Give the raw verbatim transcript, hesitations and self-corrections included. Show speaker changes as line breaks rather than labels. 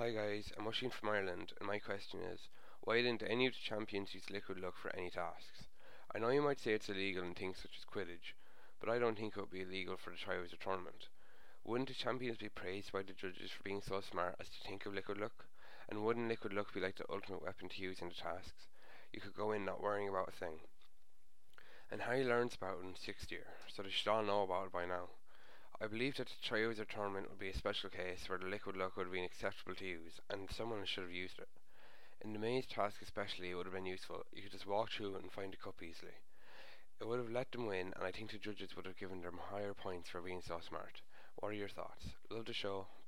Hi guys, I'm Oisin from Ireland, and my question is, why didn't any of the champions use liquid luck for any tasks? I know you might say it's illegal in things such as Quidditch, but I don't think it would be illegal for the Triwizard Tournament. Wouldn't the champions be praised by the judges for being so smart as to think of liquid luck? And wouldn't liquid luck be like the ultimate weapon to use in the tasks? You could go in not worrying about a thing. And Harry learns about it in sixth year, so they should all know about it by now. I believe that the Triwizard Tournament would be a special case where the liquid luck would have been acceptable to use, and someone should have used it. In the maze task especially, it would have been useful. You could just walk through it and find a cup easily. It would have let them win, and I think the judges would have given them higher points for being so smart. What are your thoughts? Love the show.